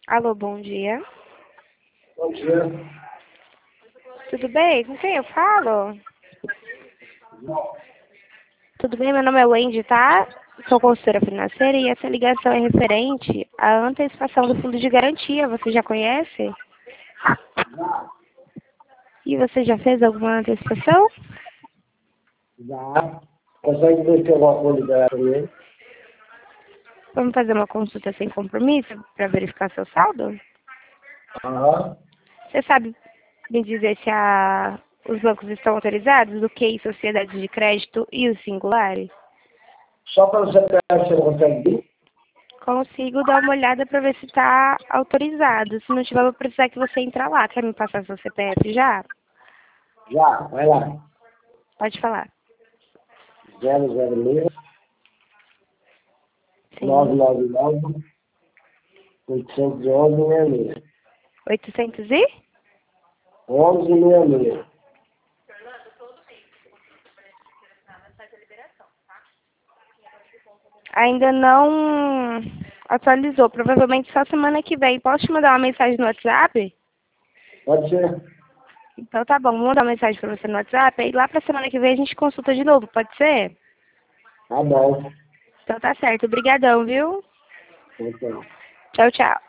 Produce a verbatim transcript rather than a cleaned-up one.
Alô, bom dia. Bom dia. Tudo bem? Com quem eu falo? Tudo bem? Meu nome é Wendy, tá? Sou consultora financeira e essa ligação é referente à antecipação do fundo de garantia. Você já conhece? Já. E você já fez alguma antecipação? Já. Consegue ver se eu vou ligar também? Vamos fazer uma consulta sem compromisso para verificar seu saldo? Aham. Você sabe me dizer se a... os bancos estão autorizados? O que? Sociedades de crédito e os singulares? Só para o C P F você não consegue vir? Consigo dar uma olhada para ver se está autorizado. Se não tiver, eu vou precisar que você entre lá. Quer me passar seu C P F já? Já. Vai lá. Pode falar. zero zero seis, nove Sim. nove nove, oito um um, seis seis. oitocentos e? onze sessenta e seis. Ainda não atualizou. Provavelmente só semana que vem. Posso te mandar uma mensagem no WhatsApp? Pode ser? Então tá bom. Vou mandar uma mensagem para você no WhatsApp. Aí lá pra semana que vem a gente consulta de novo. Pode ser? Tá bom. Então tá certo. Obrigadão, viu? Então. Tchau, tchau.